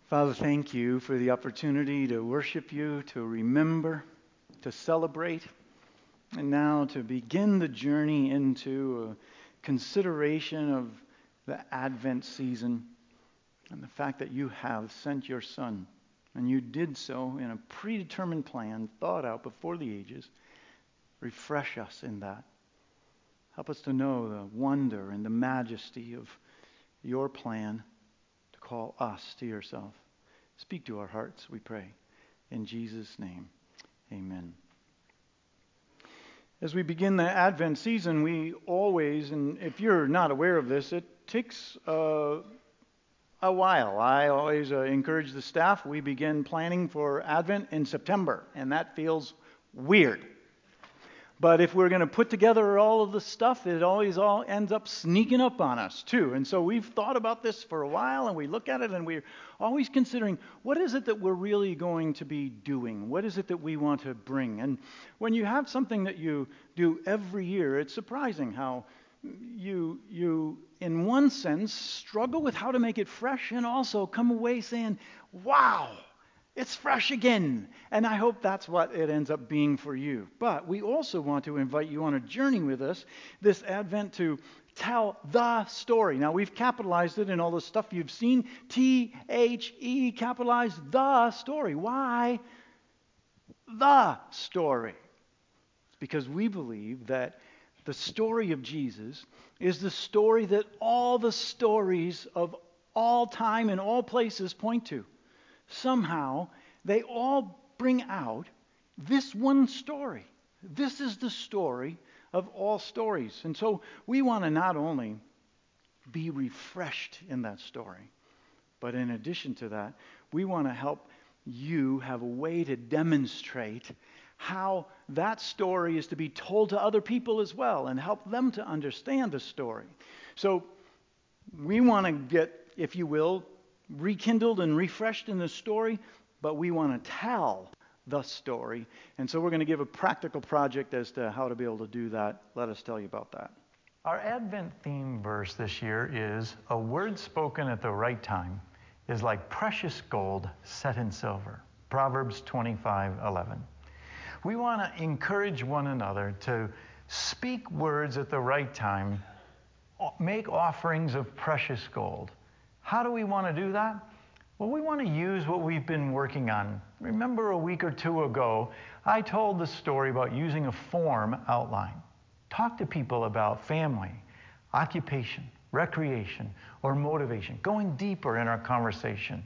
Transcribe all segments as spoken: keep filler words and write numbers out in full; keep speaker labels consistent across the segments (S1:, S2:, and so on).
S1: Father, thank you for the opportunity to worship you, to remember, to celebrate, and now to begin the journey into a consideration of the Advent season and the fact that you have sent your Son, and you did so in a predetermined plan, thought out before the ages. Refresh us in that. Help us to know the wonder and the majesty of your plan to call us to yourself. Speak to our hearts, we pray. In Jesus' name, amen. As we begin the Advent season, we always, and if you're not aware of this, it takes uh, a while. I always uh, encourage the staff, we begin planning for Advent in September, and that feels weird. But if we're going to put together all of the stuff, it always all ends up sneaking up on us too. And so we've thought about this for a while, and we look at it, and we're always considering, what is it that we're really going to be doing? What is it that we want to bring? And when you have something that you do every year, it's surprising how you, you in one sense, struggle with how to make it fresh and also come away saying, wow, it's fresh again. And I hope that's what it ends up being for you. But we also want to invite you on a journey with us this Advent to tell the story. Now, we've capitalized it in all the stuff you've seen. T H E, capitalized the story. Why the story? It's because we believe that the story of Jesus is the story that all the stories of all time and all places point to. Somehow, they all bring out this one story. This is the story of all stories. And so we want to not only be refreshed in that story, but in addition to that, we want to help you have a way to demonstrate how that story is to be told to other people as well and help them to understand the story. So we want to get, if you will, rekindled and refreshed in the story, but we want to tell the story. And so we're going to give a practical project as to how to be able to do that. Let us tell you about that.
S2: Our Advent theme verse this year is, "A word spoken at the right time is like precious gold set in silver." Proverbs twenty-five eleven. We want to encourage one another to speak words at the right time, make offerings of precious gold. How do we want to do that? Well, we want to use what we've been working on. Remember a week or two ago, I told the story about using a form outline. Talk to people about family, occupation, recreation, or motivation, going deeper in our conversation.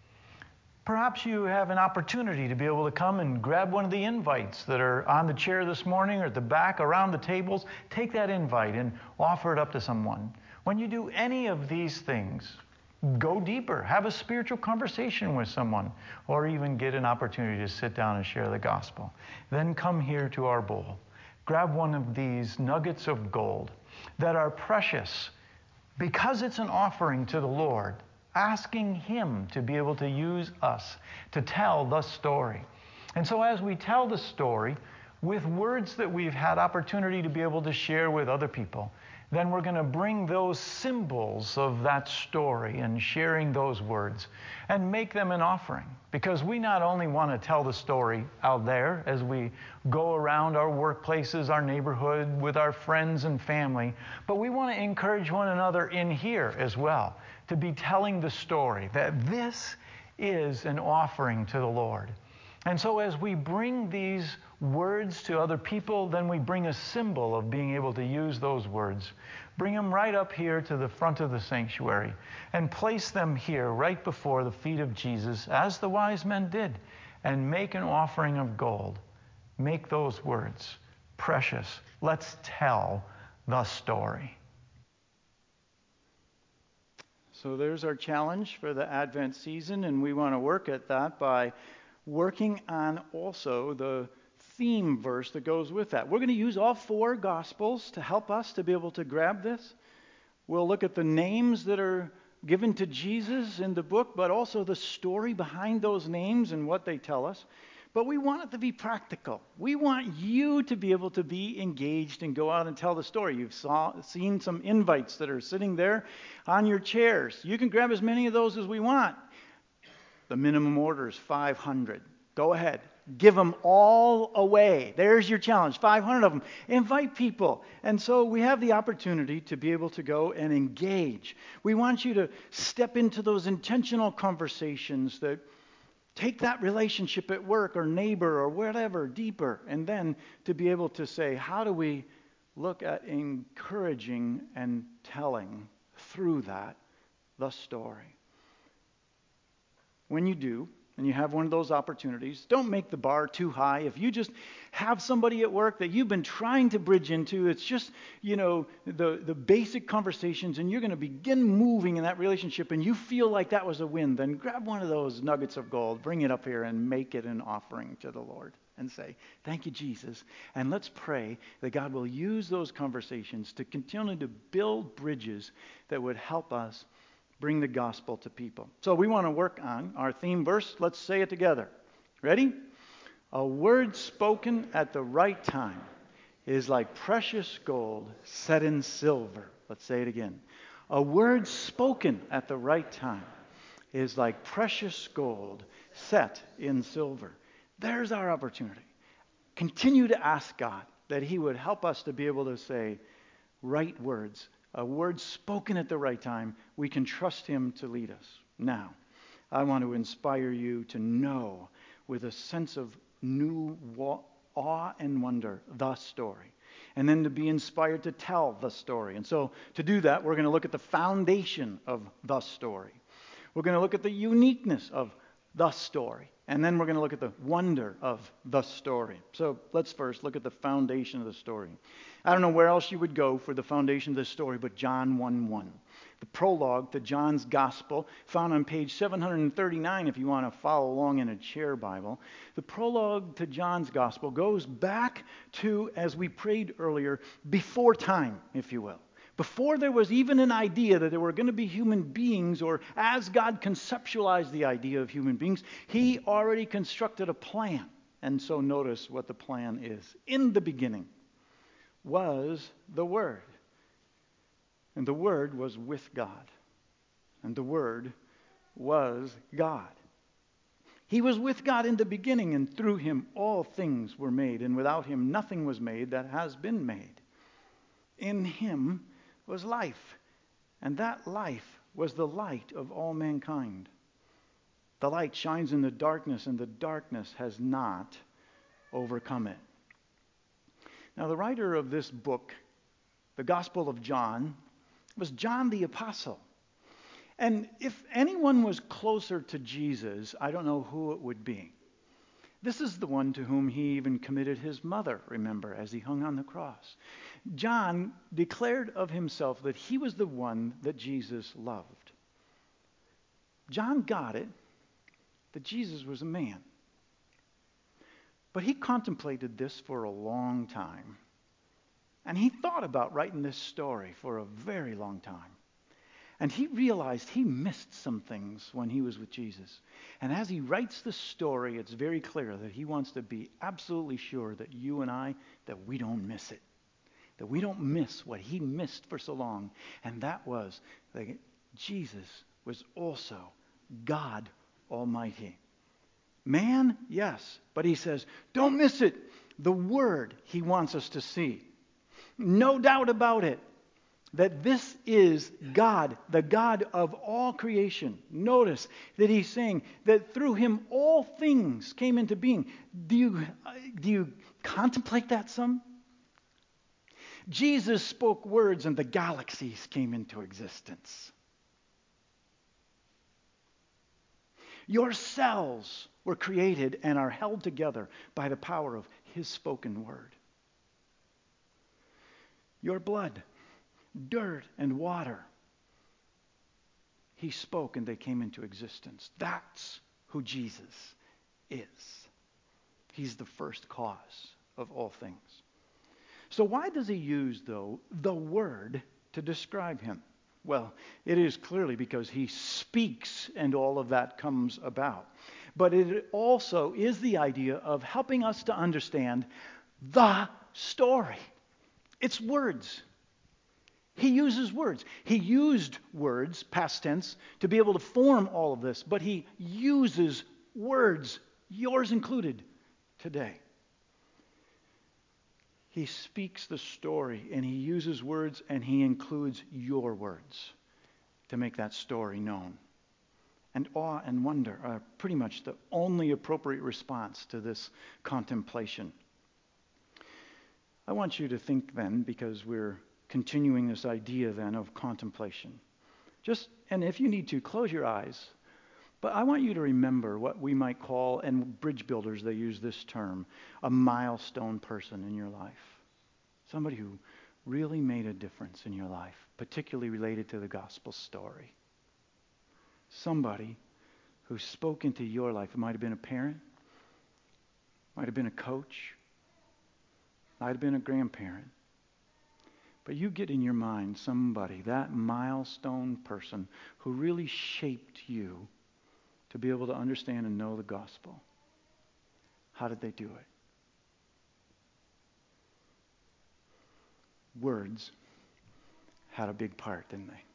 S2: Perhaps you have an opportunity to be able to come and grab one of the invites that are on the chair this morning or at the back around the tables. Take that invite and offer it up to someone. When you do any of these things, go deeper, have a spiritual conversation with someone, or even get an opportunity to sit down and share the gospel. Then come here to our bowl. Grab one of these nuggets of gold that are precious because it's an offering to the Lord, asking Him to be able to use us to tell the story. And so as we tell the story with words that we've had opportunity to be able to share with other people, then we're going to bring those symbols of that story and sharing those words and make them an offering. Because we not only want to tell the story out there as we go around our workplaces, our neighborhood, with our friends and family, but we want to encourage one another in here as well to be telling the story that this is an offering to the Lord. And so as we bring these words to other people, then we bring a symbol of being able to use those words. Bring them right up here to the front of the sanctuary and place them here right before the feet of Jesus, as the wise men did, and make an offering of gold. Make those words precious. Let's tell the story.
S1: So there's our challenge for the Advent season, and we want to work at that by working on also the theme verse that goes with that. We're going to use all four Gospels to help us to be able to grab this. We'll look at the names that are given to Jesus in the book, but also the story behind those names and what they tell us. But we want it to be practical. We want you to be able to be engaged and go out and tell the story. You've saw, seen some invites that are sitting there on your chairs. You can grab as many of those as we want. The minimum order is five hundred. Go ahead. Give them all away. There's your challenge. five hundred of them. Invite people. And so we have the opportunity to be able to go and engage. We want you to step into those intentional conversations that take that relationship at work or neighbor or whatever deeper. And then to be able to say, how do we look at encouraging and telling through that the story? When you do, and you have one of those opportunities, don't make the bar too high. If you just have somebody at work that you've been trying to bridge into, it's just, you know, the, the basic conversations, and you're going to begin moving in that relationship, and you feel like that was a win, then grab one of those nuggets of gold, bring it up here, and make it an offering to the Lord. And say, thank you, Jesus. And let's pray that God will use those conversations to continue to build bridges that would help us bring the gospel to people. So we want to work on our theme verse. Let's say it together. Ready? A word spoken at the right time is like precious gold set in silver. Let's say it again. A word spoken at the right time is like precious gold set in silver. There's our opportunity. Continue to ask God that He would help us to be able to say right words. A word spoken at the right time, we can trust Him to lead us. Now, I want to inspire you to know with a sense of new awe and wonder the story. And then to be inspired to tell the story. And so to do that, we're going to look at the foundation of the story. We're going to look at the uniqueness of the story. And then we're going to look at the wonder of the story. So let's first look at the foundation of the story. I don't know where else you would go for the foundation of this story but John one one. The prologue to John's Gospel, found on page seven hundred thirty-nine if you want to follow along in a chair Bible. The prologue to John's Gospel goes back to, as we prayed earlier, before time, if you will. Before there was even an idea that there were going to be human beings, or as God conceptualized the idea of human beings, He already constructed a plan. And so notice what the plan is. In the beginning was the Word. And the Word was with God. And the Word was God. He was with God in the beginning, and through Him all things were made. And without Him nothing was made that has been made. In Him was life, and that life was the light of all mankind. The light shines in the darkness, and the darkness has not overcome it. Now, the writer of this book, the Gospel of John, was John the Apostle. And if anyone was closer to Jesus, I don't know who it would be. This is the one to whom He even committed His mother, remember, as He hung on the cross. John declared of himself that he was the one that Jesus loved. John got it that Jesus was a man. But he contemplated this for a long time. And he thought about writing this story for a very long time. And he realized he missed some things when he was with Jesus. And as he writes the story, it's very clear that he wants to be absolutely sure that you and I, that we don't miss it. That we don't miss what he missed for so long. And that was that Jesus was also God Almighty. Man, yes. But he says, don't miss it. The Word He wants us to see. No doubt about it. That this is God, the God of all creation. Notice that He's saying that through Him all things came into being. Do you, do you contemplate that some? Jesus spoke words and the galaxies came into existence. Your cells were created and are held together by the power of His spoken word. Your blood, dirt, and water, He spoke and they came into existence. That's who Jesus is. He's the first cause of all things. So why does He use, though, the Word to describe Him? Well, it is clearly because He speaks and all of that comes about. But it also is the idea of helping us to understand the story. It's words. He uses words. He used words, past tense, to be able to form all of this, but he uses words, yours included, today. He speaks the story, and he uses words, and he includes your words to make that story known. And awe and wonder are pretty much the only appropriate response to this contemplation. I want you to think then, because we're continuing this idea then of contemplation. Just, and if you need to, close your eyes. But I want you to remember what we might call, and bridge builders, they use this term, a milestone person in your life. Somebody who really made a difference in your life, particularly related to the gospel story. Somebody who spoke into your life. It might have been a parent, might have been a coach, might have been a grandparent. But you get in your mind somebody, that milestone person who really shaped you to be able to understand and know the gospel. How did they do it? Words had a big part, didn't they?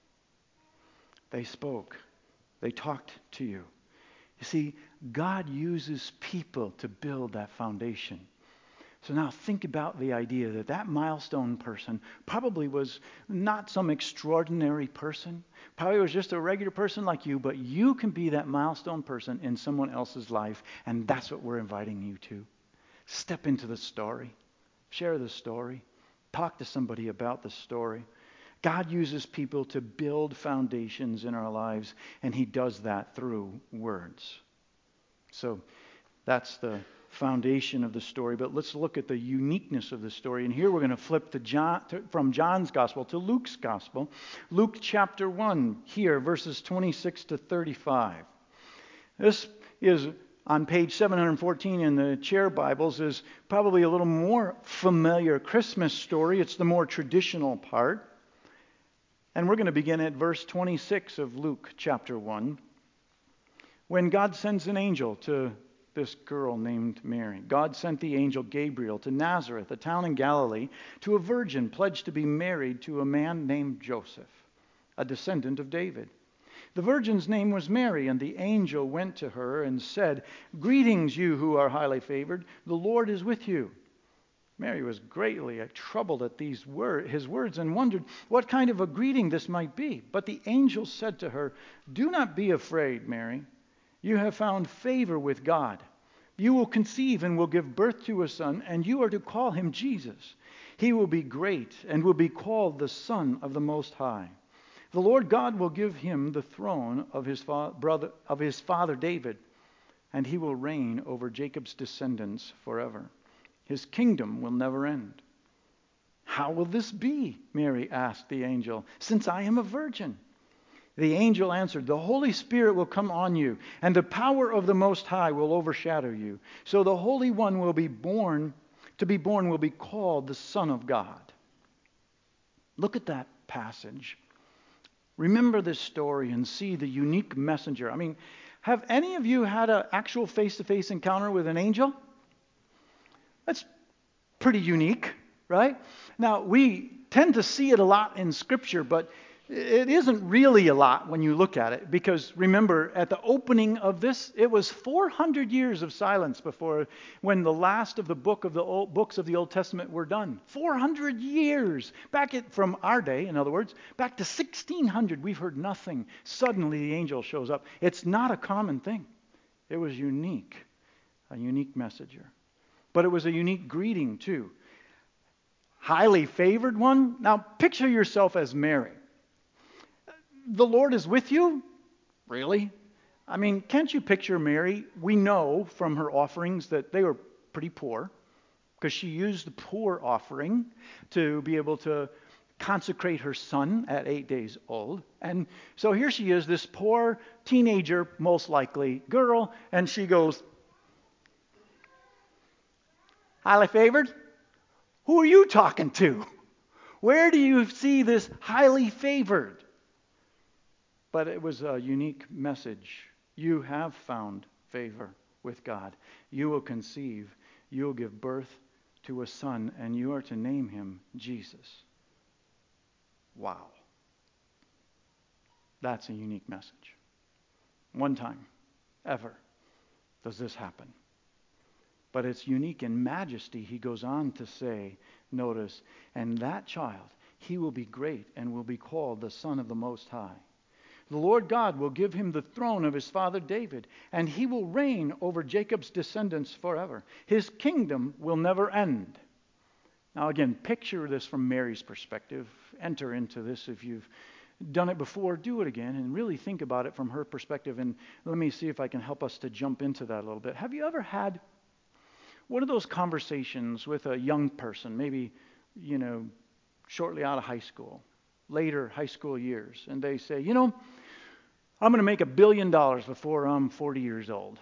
S1: They spoke. They talked to you. You see, God uses people to build that foundation. So now think about the idea that that milestone person probably was not some extraordinary person. Probably was just a regular person like you, but you can be that milestone person in someone else's life, and that's what we're inviting you to. Step into the story. Share the story. Talk to somebody about the story. God uses people to build foundations in our lives, and he does that through words. So that's the foundation of the story, but let's look at the uniqueness of the story. And here we're going to flip to John, to, from John's gospel to Luke's gospel. Luke chapter one, here, verses twenty-six to thirty-five. This is on page seven fourteen in the chair Bibles, is probably a little more familiar Christmas story. It's the more traditional part. And we're going to begin at verse twenty-six of Luke chapter one. When God sends an angel to this girl named Mary. God sent the angel Gabriel to Nazareth, a town in Galilee, to a virgin pledged to be married to a man named Joseph, a descendant of David. The virgin's name was Mary, and the angel went to her and said, "Greetings, you who are highly favored. The Lord is with you." Mary was greatly troubled at these word, his words and wondered what kind of a greeting this might be. But the angel said to her, "Do not be afraid, Mary. You have found favor with God. You will conceive and will give birth to a son, and you are to call him Jesus. He will be great and will be called the Son of the Most High. The Lord God will give him the throne of his fa- brother of his father David, and he will reign over Jacob's descendants forever. His kingdom will never end." "How will this be?" Mary asked the angel, "since I am a virgin?" The angel answered, "The Holy Spirit will come on you, and the power of the Most High will overshadow you. So the Holy One will be born, to be born will be called the Son of God." Look at that passage. Remember this story and see the unique messenger. I mean, have any of you had an actual face-to-face encounter with an angel? That's pretty unique, right? Now, we tend to see it a lot in Scripture, but it isn't really a lot when you look at it, because remember, at the opening of this, it was four hundred years of silence before when the last of the book of the old, books of the Old Testament were done. four hundred years. Back at, from our day, in other words, back to sixteen hundred, we've heard nothing. Suddenly the angel shows up. It's not a common thing. It was unique, a unique messenger. But it was a unique greeting too. Highly favored one. Now picture yourself as Mary. The Lord is with you? Really? I mean, can't you picture Mary? We know from her offerings that they were pretty poor, because she used the poor offering to be able to consecrate her son at eight days old. And so here she is, this poor teenager, most likely girl, and she goes, "Highly favored? Who are you talking to? Where do you see this highly favored?" But it was a unique message. You have found favor with God. You will conceive. You will give birth to a son, and you are to name him Jesus. Wow. That's a unique message. One time, ever, does this happen. But it's unique in majesty. He goes on to say, notice, and that child, he will be great and will be called the Son of the Most High. The Lord God will give him the throne of his father David, and he will reign over Jacob's descendants forever. His kingdom will never end. Now again, picture this from Mary's perspective. Enter into this if you've done it before, do it again, and really think about it from her perspective. And let me see if I can help us to jump into that a little bit. Have you ever had one of those conversations with a young person, maybe, you know, shortly out of high school, later high school years, and they say, you know, I'm going to make a billion dollars before I'm forty years old.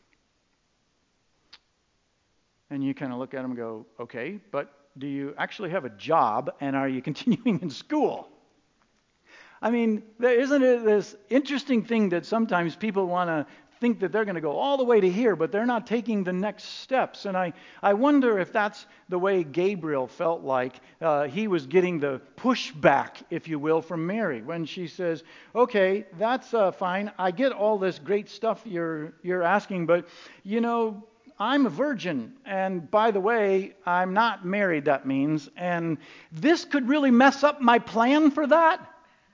S1: And you kind of look at them and go, okay, but do you actually have a job, and are you continuing in school? I mean, there, isn't it this interesting thing that sometimes people want to think that they're going to go all the way to here, but they're not taking the next steps. And I, I wonder if that's the way Gabriel felt like uh, he was getting the pushback, if you will, from Mary when she says, okay, that's uh, fine. I get all this great stuff you're you're asking, but, you know, I'm a virgin. And by the way, I'm not married, that means. And this could really mess up my plan for that.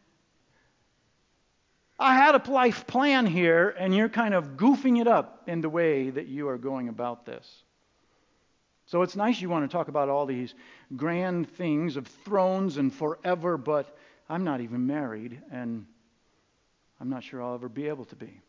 S1: I had a life plan here, and you're kind of goofing it up in the way that you are going about this. So it's nice you want to talk about all these grand things of thrones and forever, but I'm not even married, and I'm not sure I'll ever be able to be.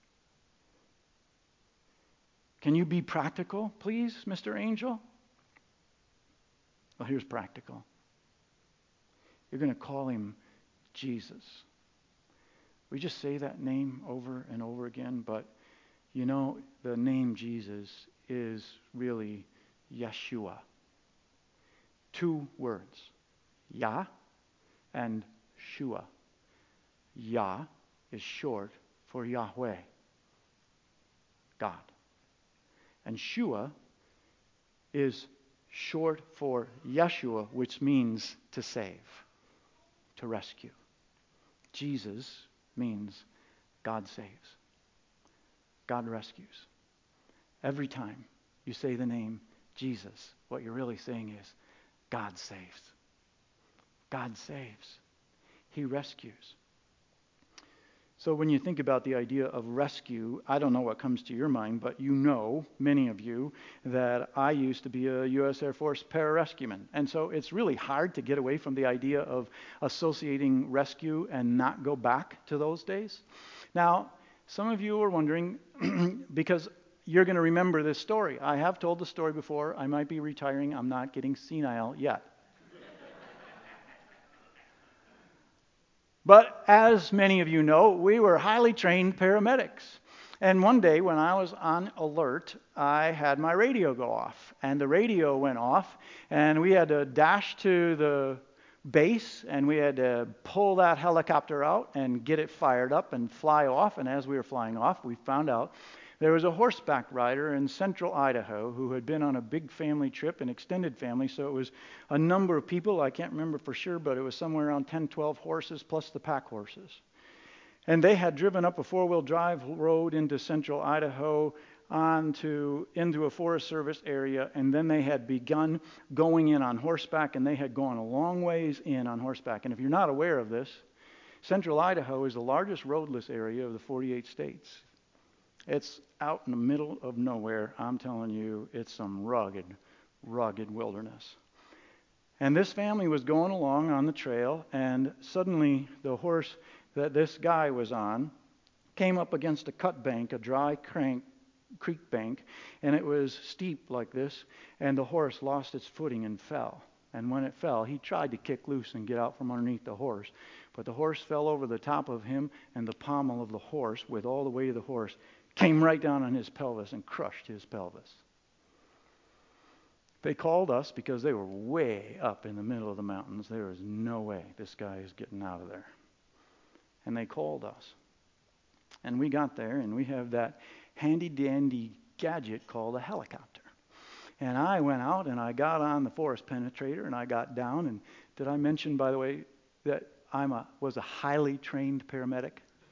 S1: Can you be practical, please, Mister Angel? Well, here's practical. You're going to call him Jesus. We just say that name over and over again, but you know, the name Jesus is really Yeshua. Two words, Yah and Shua. Yah is short for Yahweh, God. And Shua is short for Yeshua, which means to save, to rescue. Jesus means God saves. God rescues. Every time you say the name Jesus, what you're really saying is God saves. God saves. He rescues. So when you think about the idea of rescue, I don't know what comes to your mind, but you know, many of you, that I used to be a U S Air Force pararescueman. And so it's really hard to get away from the idea of associating rescue and not go back to those days. Now, some of you are wondering, because you're going to remember this story. I have told the story before. I might be retiring. I'm not getting senile yet. But as many of you know, we were highly trained paramedics. And one day when I was on alert, I had my radio go off. And the radio went off, and we had to dash to the base, and we had to pull that helicopter out and get it fired up and fly off. And as we were flying off, we found out there was a horseback rider in central Idaho who had been on a big family trip, an extended family, so it was a number of people. I can't remember for sure, but it was somewhere around ten, twelve horses plus the pack horses. And they had driven up a four-wheel drive road into central Idaho onto into a Forest Service area, and then they had begun going in on horseback, and they had gone a long ways in on horseback. And if you're not aware of this, central Idaho is the largest roadless area of the forty-eight states. It's out in the middle of nowhere. I'm telling you, it's some rugged, rugged wilderness. And this family was going along on the trail, and suddenly the horse that this guy was on came up against a cut bank, a dry crank, creek bank, and it was steep like this, and the horse lost its footing and fell. And when it fell, he tried to kick loose and get out from underneath the horse, but the horse fell over the top of him, and the pommel of the horse, with all the weight of the horse, came right down on his pelvis and crushed his pelvis. They called us because they were way up in the middle of the mountains. There was no way this guy is getting out of there. And they called us. And we got there, and we have that handy-dandy gadget called a helicopter. And I went out, and I got on the Forest Penetrator, and I got down. And did I mention, by the way, that I'm a was a highly trained paramedic?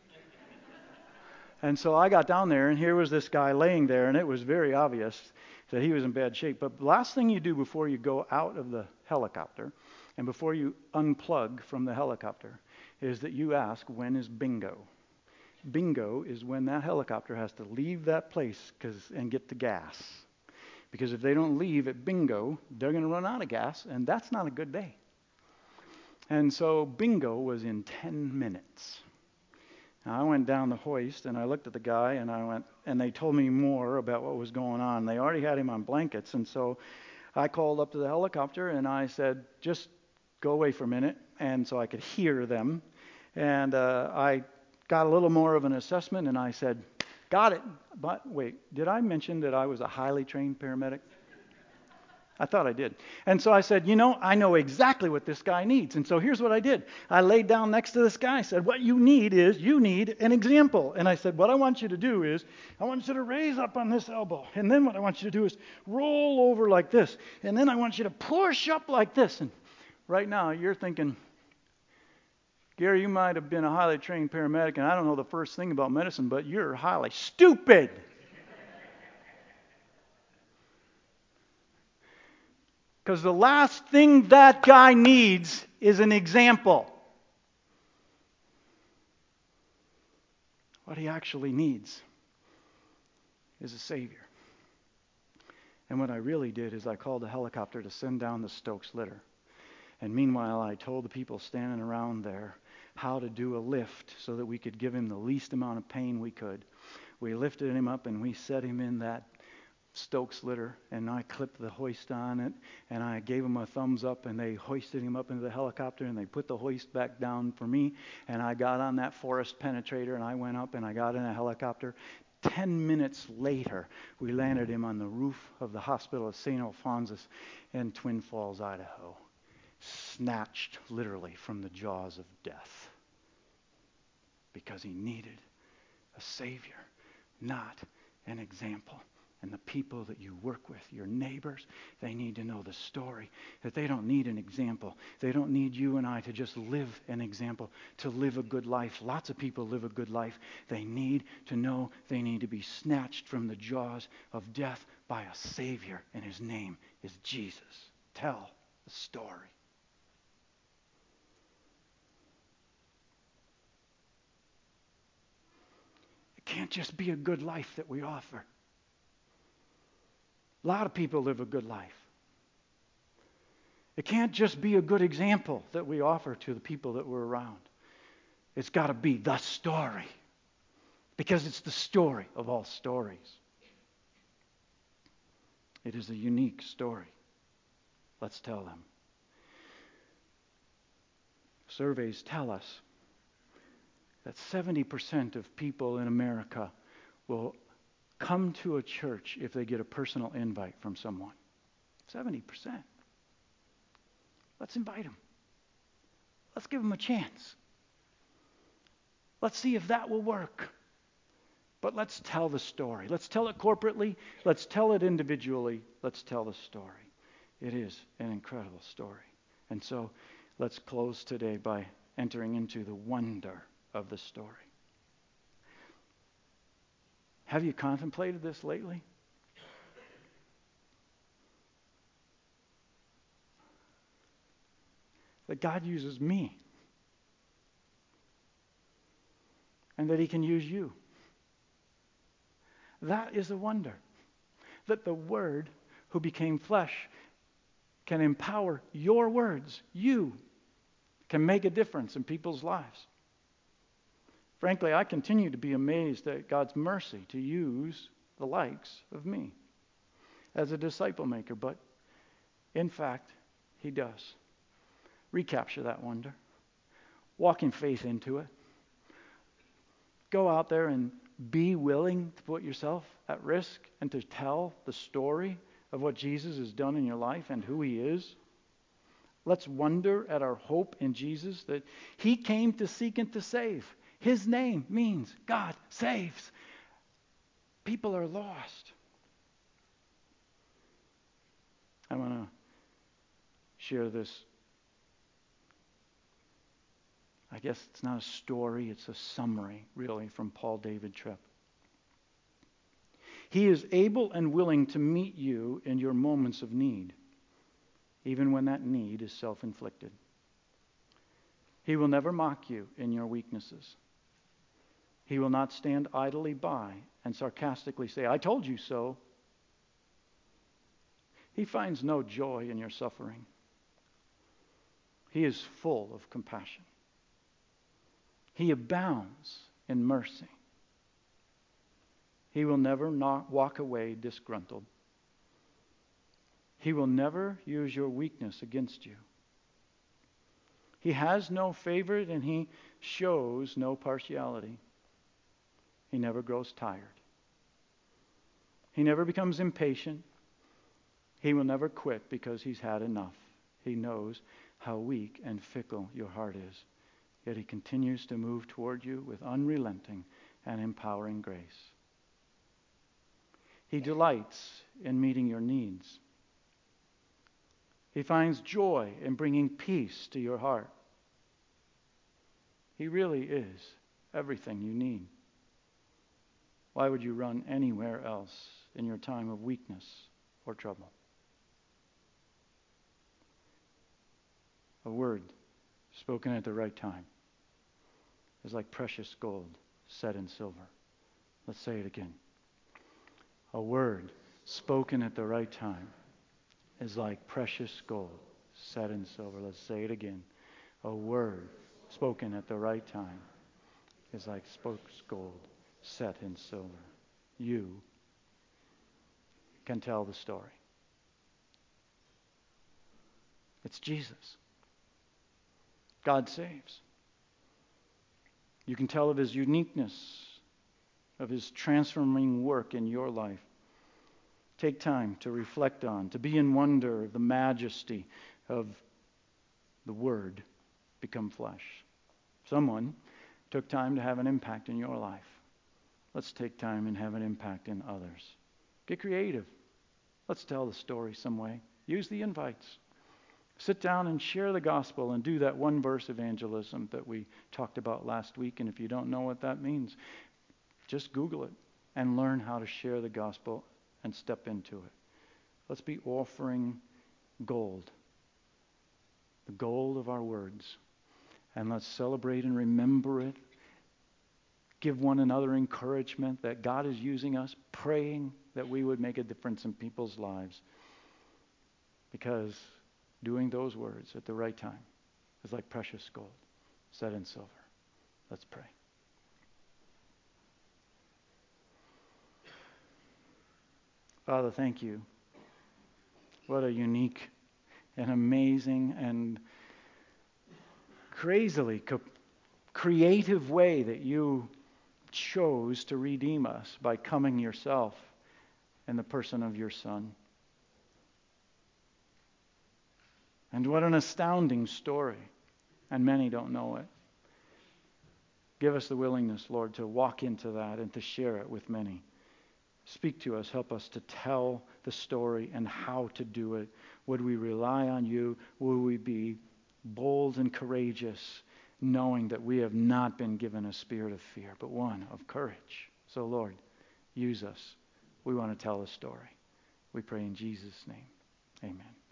S1: And so I got down there, and here was this guy laying there, and it was very obvious that he was in bad shape. But the last thing you do before you go out of the helicopter and before you unplug from the helicopter is that you ask, when is bingo? Bingo is when that helicopter has to leave that place 'cause, and get the gas. Because if they don't leave at bingo, they're going to run out of gas, and that's not a good day. And so bingo was in ten minutes. Now, I went down the hoist, and I looked at the guy, and I went, and they told me more about what was going on. They already had him on blankets, and so I called up to the helicopter, and I said, just go away for a minute, and so I could hear them. And uh, I got a little more of an assessment, and I said, got it. But wait, did I mention that I was a highly trained paramedic? I thought I did. And so I said, you know, I know exactly what this guy needs. And so here's what I did. I laid down next to this guy. I said, what you need is, you need an example. And I said, what I want you to do is, I want you to raise up on this elbow. And then what I want you to do is roll over like this. And then I want you to push up like this. And right now you're thinking, Gary, you might have been a highly trained paramedic, and I don't know the first thing about medicine, but you're highly stupid. Because the last thing that guy needs is an example. What he actually needs is a Savior. And what I really did is I called a helicopter to send down the Stokes litter. And meanwhile, I told the people standing around there how to do a lift so that we could give him the least amount of pain we could. We lifted him up and we set him in that Stokes litter, and I clipped the hoist on it, and I gave him a thumbs up, and they hoisted him up into the helicopter, and they put the hoist back down for me, and I got on that Forest Penetrator, and I went up, and I got in a helicopter. Ten minutes later, we landed him on the roof of the hospital of Saint Alphonsus in Twin Falls, Idaho, snatched literally from the jaws of death, because he needed a Savior, not an example. And the people that you work with, your neighbors, they need to know the story, that they don't need an example. They don't need you and I to just live an example, to live a good life. Lots of people live a good life. They need to know they need to be snatched from the jaws of death by a Savior, and his name is Jesus. Tell the story. It can't just be a good life that we offer. A lot of people live a good life. It can't just be a good example that we offer to the people that we're around. It's got to be the story, because it's the story of all stories. It is a unique story. Let's tell them. Surveys tell us that seventy percent of people in America will come to a church if they get a personal invite from someone. seventy percent. Let's invite them. Let's give them a chance. Let's see if that will work. But let's tell the story. Let's tell it corporately. Let's tell it individually. Let's tell the story. It is an incredible story. And so let's close today by entering into the wonder of the story. Have you contemplated this lately? That God uses me, and that he can use you. That is a wonder. That the Word who became flesh can empower your words. You can make a difference in people's lives. Frankly, I continue to be amazed at God's mercy to use the likes of me as a disciple maker, but in fact, he does. Recapture that wonder. Walk in faith into it. Go out there and be willing to put yourself at risk and to tell the story of what Jesus has done in your life and who he is. Let's wonder at our hope in Jesus, that he came to seek and to save. His name means God saves. People are lost. I want to share this I guess it's not a story, it's a summary, really, from Paul David Tripp. He is able and willing to meet you in your moments of need, even when that need is self-inflicted. He will never mock you in your weaknesses. He will not stand idly by and sarcastically say, "I told you so." He finds no joy in your suffering. He is full of compassion. He abounds in mercy. He will never not walk away disgruntled. He will never use your weakness against you. He has no favorite and he shows no partiality. He never grows tired. He never becomes impatient. He will never quit because he's had enough. He knows how weak and fickle your heart is. Yet he continues to move toward you with unrelenting and empowering grace. He delights in meeting your needs. He finds joy in bringing peace to your heart. He really is everything you need. Why would you run anywhere else in your time of weakness or trouble? A word spoken at the right time is like precious gold set in silver. Let's say it again. A word spoken at the right time is like precious gold set in silver. Let's say it again. A word spoken at the right time is like spokes gold set in silver. You can tell the story. It's Jesus. God saves. You can tell of his uniqueness, of his transforming work in your life. Take time to reflect on, to be in wonder of the majesty of the Word become flesh. Someone took time to have an impact in your life. Let's take time and have an impact in others. Get creative. Let's tell the story some way. Use the invites. Sit down and share the gospel and do that one verse evangelism that we talked about last week. And if you don't know what that means, just Google it and learn how to share the gospel and step into it. Let's be offering gold, the gold of our words, and let's celebrate and remember it. Give one another encouragement that God is using us, praying that we would make a difference in people's lives. Because doing those words at the right time is like precious gold set in silver. Let's pray. Father, thank you. What a unique and amazing and crazily co- creative way that you chose to redeem us by coming yourself in the person of your Son. And what an astounding story. And many don't know it. Give us the willingness, Lord, to walk into that and to share it with many. Speak to us. Help us to tell the story and how to do it. Would we rely on you? Will we be bold and courageous, knowing that we have not been given a spirit of fear, but one of courage? So, Lord, use us. We want to tell the story. We pray in Jesus' name. Amen.